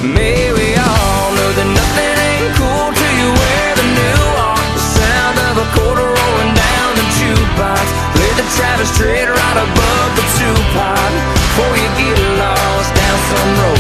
May we all know that nothing ain't cool till you wear the new art. The sound of a quarter rolling down the jukebox. Play the Travis straight right above the two-pot before you get lost down some road